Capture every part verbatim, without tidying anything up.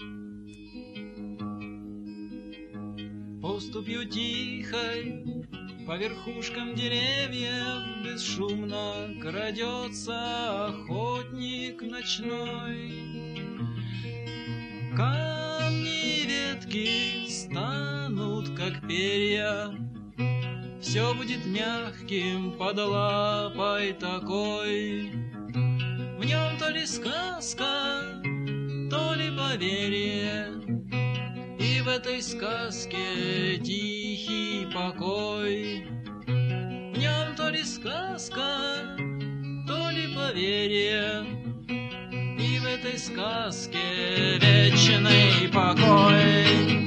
Поступью тихой по верхушкам деревьев бесшумно крадется охотник ночной. Камни и ветки станут, как перья, все будет мягким под лапой такой. В нем то ли сказка, то ли поверье, и в этой сказке тихий покой. В нем то ли сказка, то ли поверье, и в этой сказке вечный покой.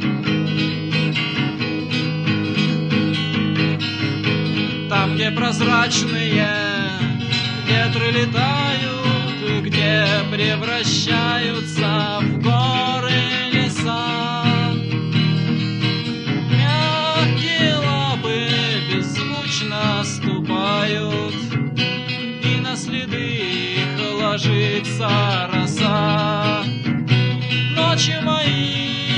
Там, где прозрачные ветры летают, где превращаются в горы леса, мягкие лапы беззвучно ступают, и на следы их ложится роса. Ночи мои